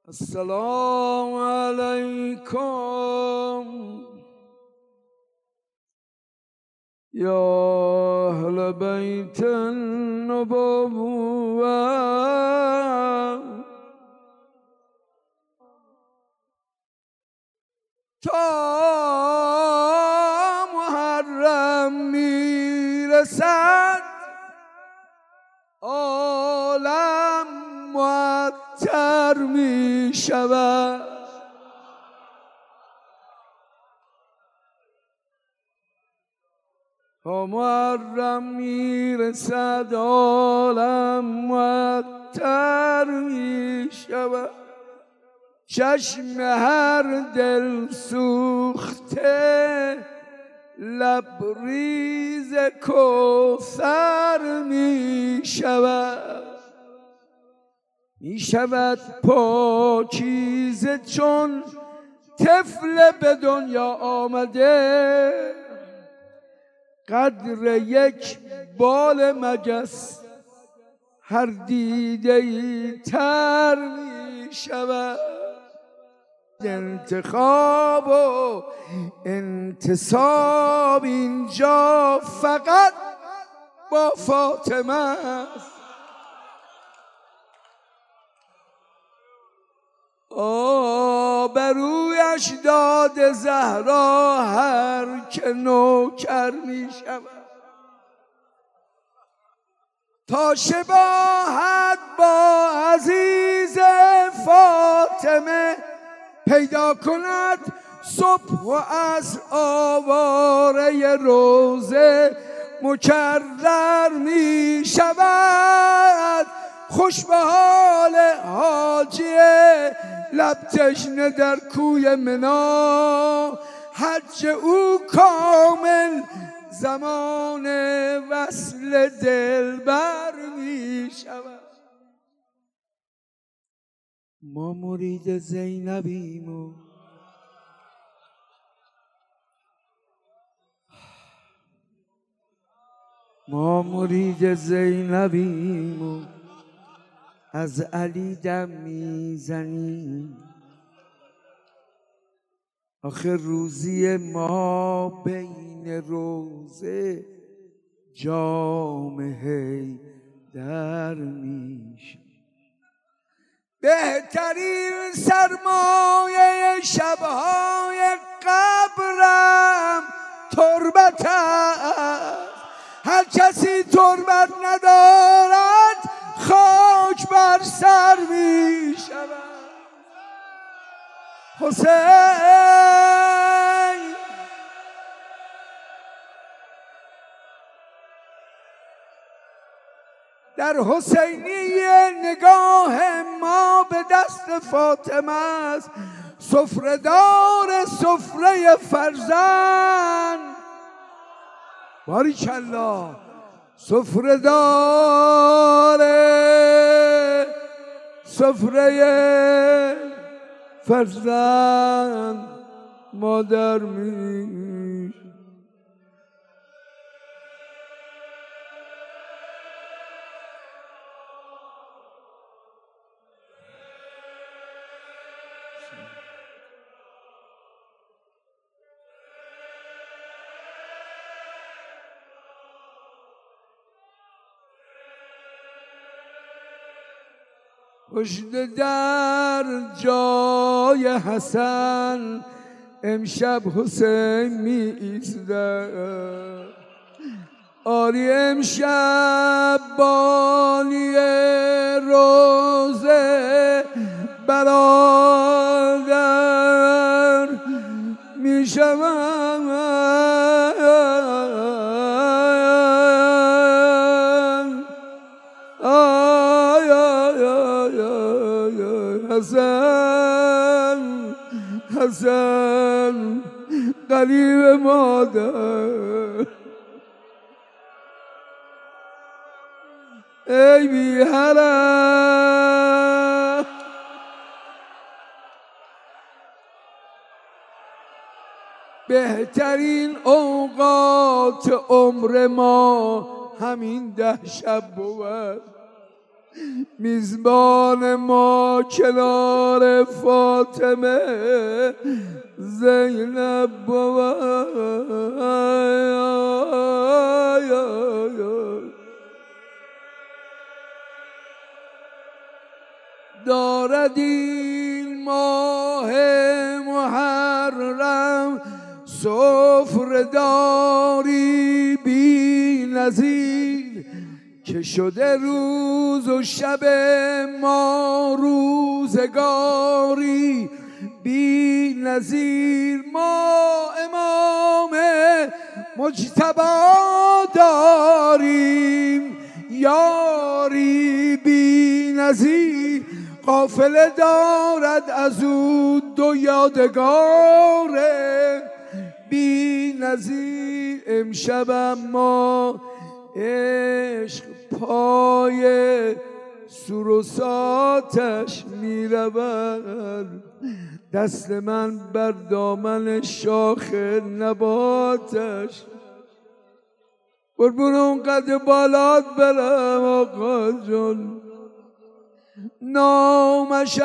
السلام علیکم یا اهل بیت النبوة تا محرم میرسد عالم معطر میشود. تا محرم میرسد عالم معطر میشود. چشم هر دل سوخته لبریز کوثر میشود. میشود پاکیزه چون طفل به دنیا آمده. قدر یک بال مگس هر دیده‌ای تر میشود. انتخاب و انتصاب اینجا فقط با فاطمه است. آبرویش داد زهرا هر که نوکر می شود. تا شباهت با عزیز فاطمه پیدا کند صبح و عصر آواره روزه مکرر می شود. خوش به حال حاجی لب تشنه در کوی منا. حج او کامل زمان وصل دلبر می شود. ما مرید زینبیم و از علی دم میزنیم. آخه روزی ما بین روزه جام حیدر میشه. بهترین سرمایه شبهای قبرم تربت است. هر کسی تربت ندارد خاک بر سر می شود. حسین در حسینیه نگاه ما به دست فاطمه است. سفره‌دار سفره فرزند باریکالله. سفره‌دار سفره فرزند مادر می. پشت در جای حسن امشب حسین می ایستد. آری امشب بانی روزه برادر می شود. حسن قریب مادر ای بی حرم. بهترین اوقات عمر ما همین 10 شب بود. میزبان ما کنار فاطمه زینب دارد این ماه محرم سفره داری بی نظیر که شده روز و شب ما روزگاری بی نظیر. ما امام مجتبی داریم یاری بی نظیر، قافله دارد از او دو یادگار بی نظیر. امشب اما عشق پای سروساتش می رود، دست من بر دامن شاخ نباتش. قربون اون قد بالات برم آقا جون، نامش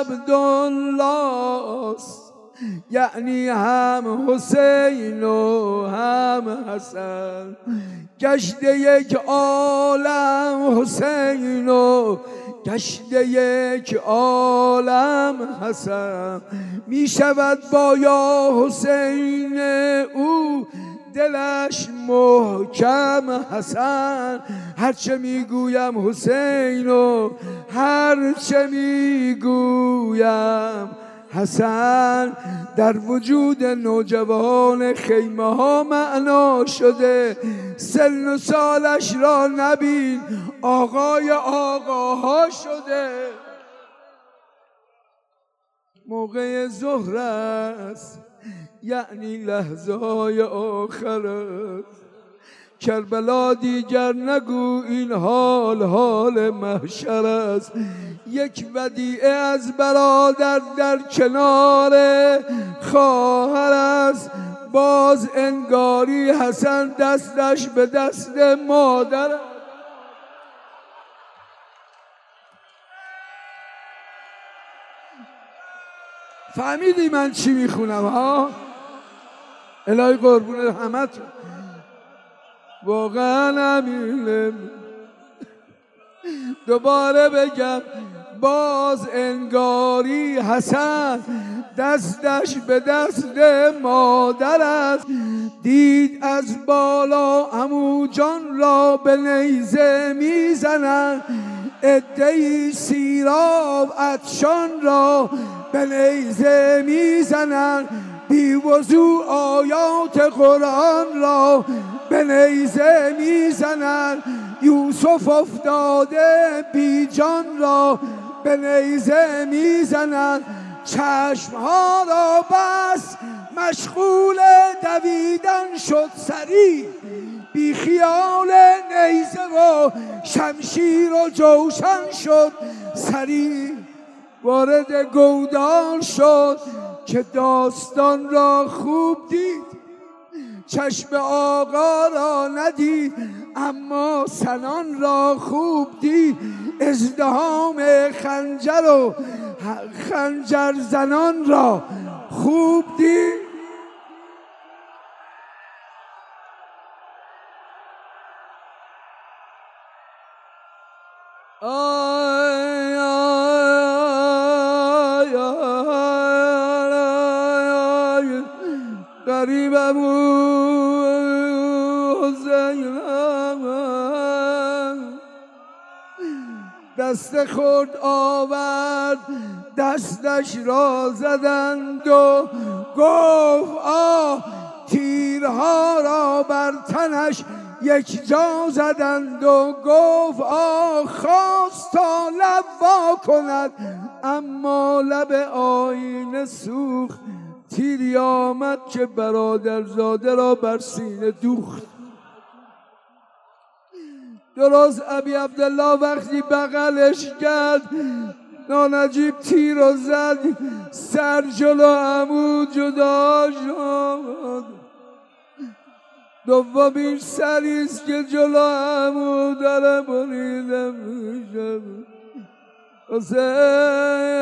عبدالله است، یعنی هم حسین و هم حسن، گشته یک عالم حسین و گشته یک عالم حسن. می شود با یا حسین او دلش محکم حسن، هرچه میگویم حسین و هرچه میگویم حسن. در وجود نوجوان خیمه ها معنا شده، سن و سالش را نبین آقای آقاها شده. موقع ظهر است یعنی لحظه های آخر است، کربلا دیگر نگو این حال محشر است. یک ودیعه از برادر در کنار خواهر است، باز انگاری حسن دستش به دست مادر. فهمیدی من چی میخونم ها؟ الهی قربون همتون. واقعا امینه دوباره بگم، باز انگاری حسن دستش به دست مادر است. دید از بالا عمو جان را به نیزه میزنند، عده‌ای سیراب عطشان را به نیزه میزنند، بی وضو آیات قرآن را به نیزه میزنند. یوسف افتاده بی جان را به نیزه میزنند، چشمها را بس مشغول دویدن شد سری، بی خیال نیزه و شمشیر و جوشن شد سری. وارد گودال شد که داستان را خوب دید، چشم آقا را ندید اما سنان را خوب دید، ازدحام خنجر و خنجر زنان را خوب دید. غریبم دست خورد آورد دستش را زدند و گفت آه، تیرها را بر تنش یک جا زدند و گفت آه، خواست تا لب وا کند اما لب آینه سوخت. تیری آمد که برادرزاده را بر سینه دوخت. درست ابی عبدالله وقتی بغلش کرد نانجیب تیر رو زد، سر جلو عمو جدا شد. دومیش سریست که جلو همو داره بریده میشه. حسین